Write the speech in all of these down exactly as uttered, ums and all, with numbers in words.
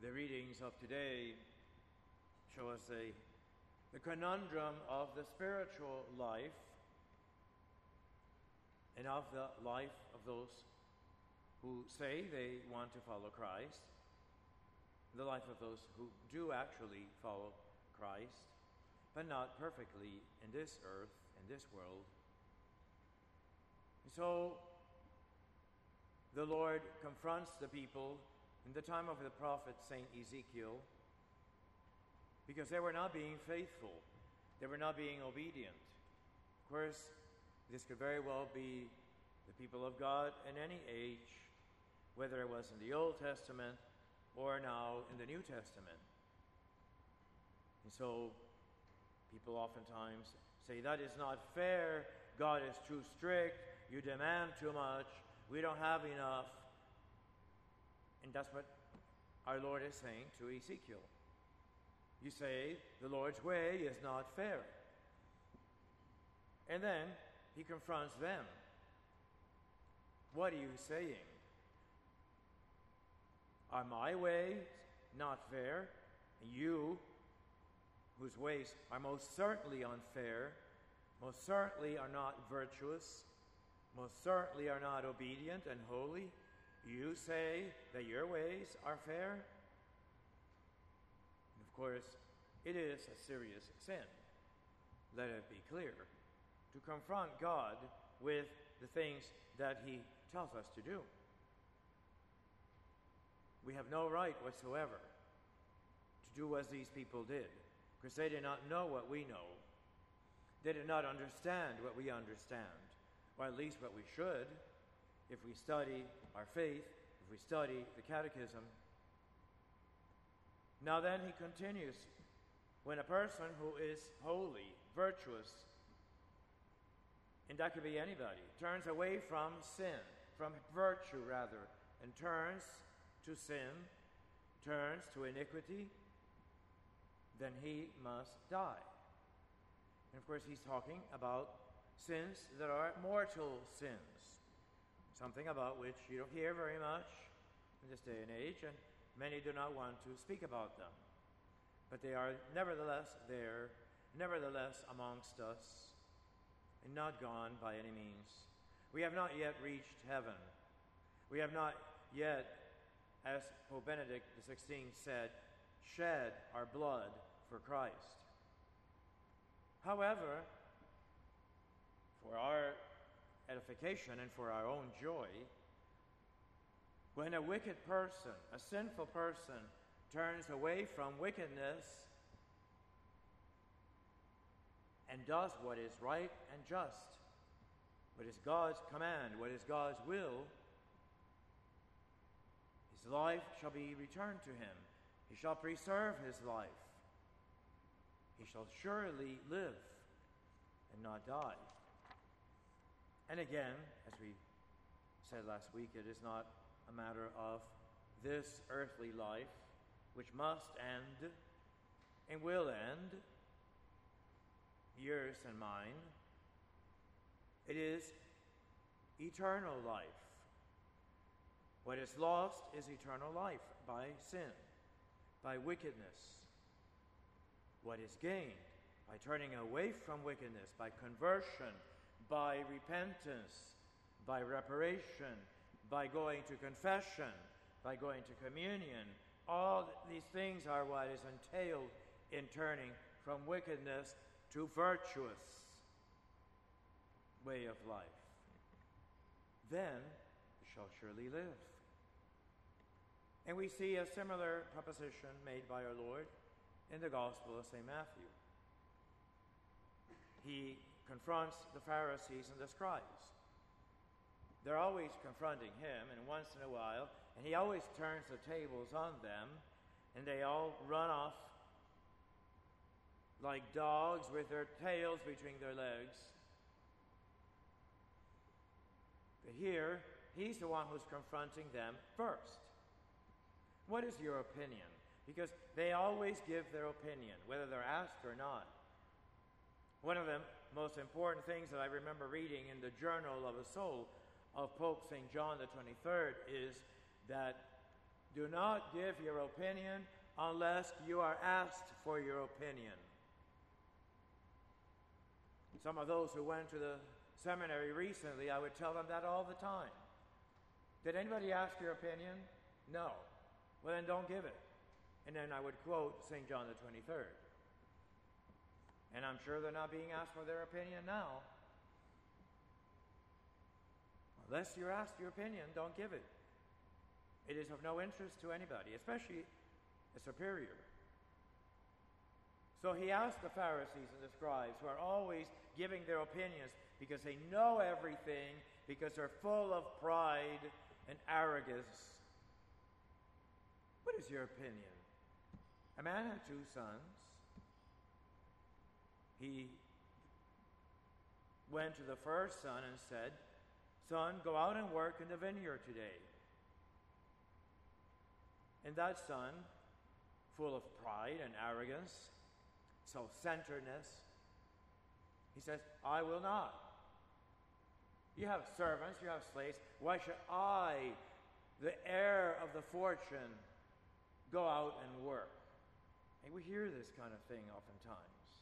The readings of today show us the, the conundrum of the spiritual life and of the life of those who say they want to follow Christ, the life of those who do actually follow Christ, but not perfectly in this earth, in this world. So the Lord confronts the people in the time of the prophet Saint Ezekiel because they were not being faithful. They were not being obedient. Of course, this could very well be the people of God in any age, whether it was in the Old Testament or now in the New Testament. And so people oftentimes say, that is not fair, God is too strict, you demand too much, we don't have enough. And that's what our Lord is saying to Ezekiel. You say, the Lord's way is not fair. And then he confronts them. What are you saying? Are my ways not fair? And you, whose ways are most certainly unfair, most certainly are not virtuous, most certainly are not obedient and holy, you say that your ways are fair? And of course, it is a serious sin, let it be clear, to confront God with the things that he tells us to do. We have no right whatsoever to do as these people did, because they did not know what we know. They did not understand what we understand, or at least what we should, if we study our faith, if we study the Catechism. Now then, he continues, when a person who is holy, virtuous, and that could be anybody, turns away from sin, from virtue rather, and turns to sin, turns to iniquity, then he must die. And of course, he's talking about sins that are mortal sins, something about which you don't hear very much in this day and age, and many do not want to speak about them. But they are nevertheless there, nevertheless amongst us, and not gone by any means. We have not yet reached heaven. We have not yet, as Pope Benedict the sixteenth said, shed our blood for Christ. However, for our edification and for our own joy, when a wicked person, a sinful person, turns away from wickedness and does what is right and just, what is God's command, what is God's will, his life shall be returned to him. He shall preserve his life. He shall surely live and not die. And again, as we said last week, it is not a matter of this earthly life, which must end and will end, yours and mine. It is eternal life. What is lost is eternal life by sin, by wickedness. What is gained by turning away from wickedness, by conversion, by repentance, by reparation, by going to confession, by going to communion. All these things are what is entailed in turning from wickedness to virtuous way of life. Then we shall surely live. And we see a similar proposition made by our Lord in the Gospel of Saint Matthew. He confronts the Pharisees and the scribes. They're always confronting him, and once in a while, and he always turns the tables on them, and they all run off like dogs with their tails between their legs. But here, he's the one who's confronting them first. What is your opinion? Because they always give their opinion, whether they're asked or not. One of the most important things that I remember reading in the Journal of a Soul of Pope Saint John the twenty-third is that Do not give your opinion unless you are asked for your opinion. Some of those who went to the seminary recently, I would tell them that all the time. Did anybody ask your opinion? No. Well, then don't give it. And then I would quote Saint John the twenty-third. And I'm sure they're not being asked for their opinion now. Unless you're asked your opinion, don't give it. It is of no interest to anybody, especially a superior. So he asked the Pharisees and the scribes, who are always giving their opinions because they know everything, because they're full of pride and arrogance. What is your opinion? A man had two sons. He went to the first son and said, "Son, go out and work in the vineyard today." And that son, full of pride and arrogance, self-centeredness, he says, "I will not. You have servants, you have slaves. Why should I, the heir of the fortune, go out and work?" And we hear this kind of thing oftentimes.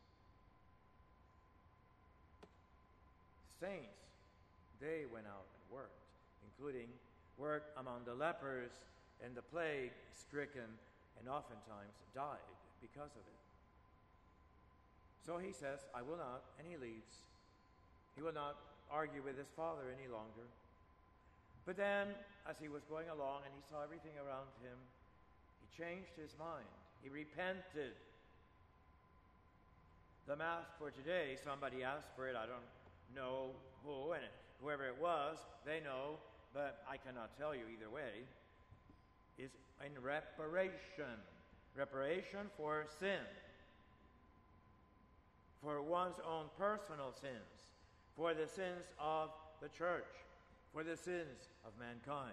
Saints, they went out and worked, including work among the lepers and the plague-stricken, and oftentimes died because of it. So he says, "I will not," and he leaves. He will not argue with his father any longer. But then, as he was going along and he saw everything around him, he changed his mind. He repented. The Mass for today, somebody asked for it, I don't know who, and whoever it was, they know, but I cannot tell you either way, is in reparation. Reparation for sin. For one's own personal sins. For the sins of the church. For the sins of mankind.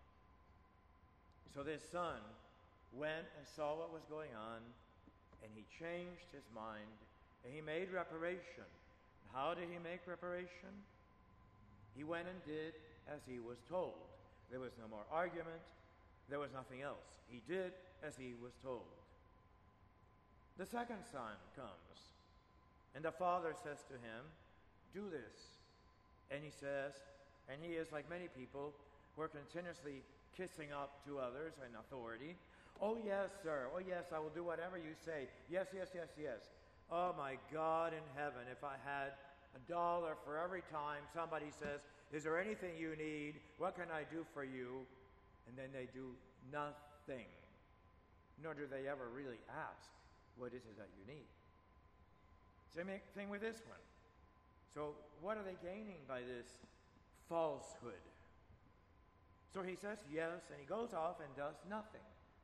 So this son went and saw what was going on, and he changed his mind, and he made reparation. How did he make reparation? He went and did as he was told. There was no more argument. There was nothing else. He did as he was told. The second son comes, and the father says to him, "Do this." And he says, and he is like many people who are continuously kissing up to others in authority. "Oh yes, sir. Oh yes, I will do whatever you say. Yes, yes, yes, yes." Oh my God in heaven, if I had a dollar for every time somebody says, "Is there anything you need? What can I do for you?" And then they do nothing. Nor do they ever really ask, "What is it that you need?" Same thing with this one. So what are they gaining by this falsehood? So he says yes, and he goes off and does nothing.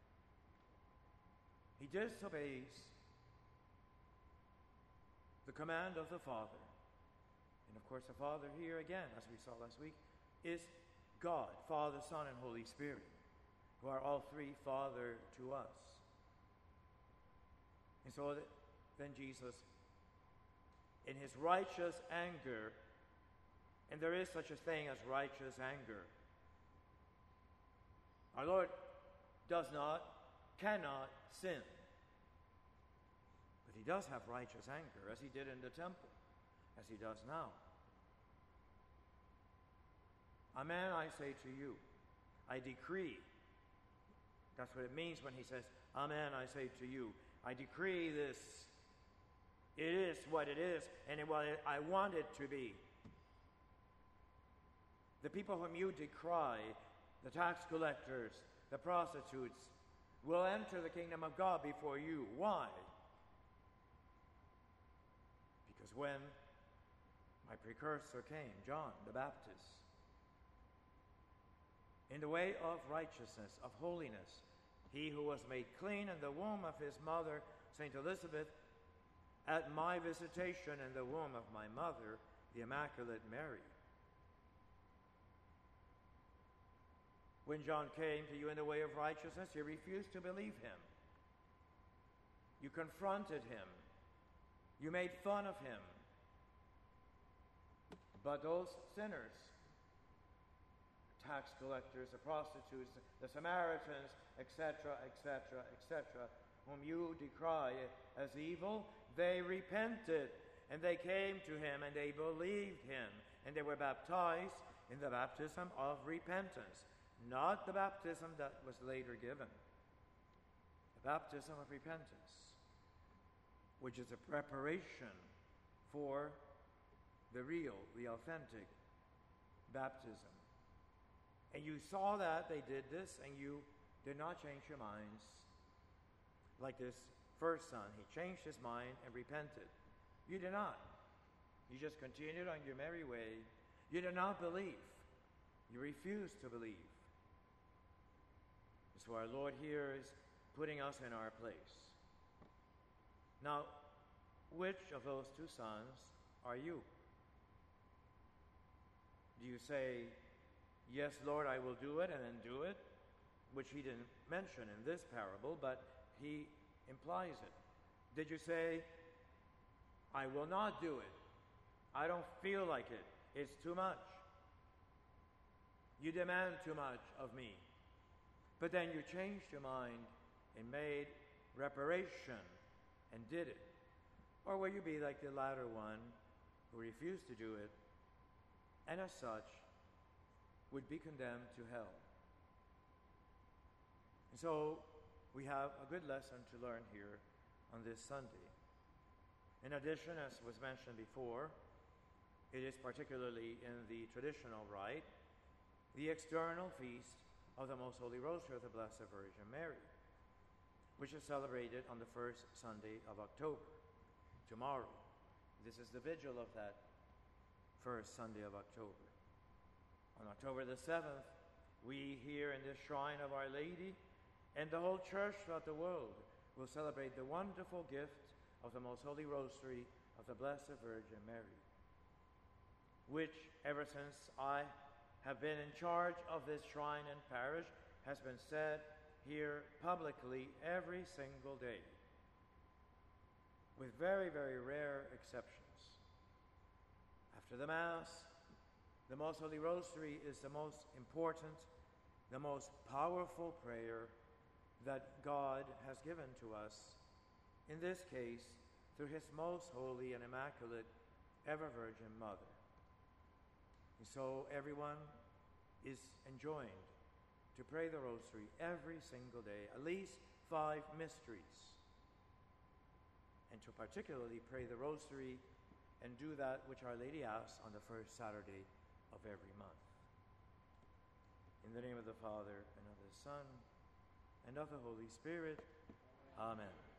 He disobeys the command of the Father. And of course, the Father here again, as we saw last week, is God, Father, Son, and Holy Spirit, who are all three Father to us. And so then Jesus, in his righteous anger, and there is such a thing as righteous anger. Our Lord does not, cannot sin. But he does have righteous anger, as he did in the temple, as he does now. Amen, I say to you, I decree. That's what it means when he says, "Amen, I say to you." I decree this. It is what it is, and it, what I want it to be. The people whom you decry, the tax collectors, the prostitutes, will enter the kingdom of God before you. Why? Because when my precursor came, John the Baptist, in the way of righteousness, of holiness, he who was made clean in the womb of his mother, Saint Elizabeth, at my visitation in the womb of my mother, the Immaculate Mary. When John came to you in the way of righteousness, you refused to believe him. You confronted him. You made fun of him. But those sinners, tax collectors, the prostitutes, the Samaritans, et cetera, et cetera, et cetera, whom you decry as evil, they repented, and they came to him, and they believed him, and they were baptized in the baptism of repentance, not the baptism that was later given. The baptism of repentance, which is a preparation for the real, the authentic baptism. And you saw that they did this, and you did not change your minds. Like this first son, he changed his mind and repented. You did not. You just continued on your merry way. You did not believe. You refused to believe. So our Lord here is putting us in our place. Now, which of those two sons are you? Do you say, yes, Lord, I will do it, and then do it? Which he didn't mention in this parable, but he implies it. Did you say, I will not do it? I don't feel like it. It's too much. You demand too much of me. But then you changed your mind and made reparation and did it. Or will you be like the latter one who refused to do it, and as such would be condemned to hell? And so we have a good lesson to learn here on this Sunday. In addition, as was mentioned before, it is particularly in the traditional rite, the external feast of the Most Holy Rosary of the Blessed Virgin Mary, which is celebrated on the first Sunday of October, tomorrow. This is the vigil of that first Sunday of October. On October the seventh, we here in this shrine of Our Lady and the whole church throughout the world will celebrate the wonderful gift of the Most Holy Rosary of the Blessed Virgin Mary, which ever since I have been in charge of this shrine and parish has been said here publicly every single day, with very, very rare exceptions. After the Mass, the Most Holy Rosary is the most important, the most powerful prayer that God has given to us, in this case, through his most holy and immaculate ever Virgin Mother. And so everyone is enjoined to pray the Rosary every single day, at least five mysteries, and to particularly pray the Rosary and do that which Our Lady asks on the first Saturday of every month. In the name of the Father, and of the Son, and of the Holy Spirit. Amen.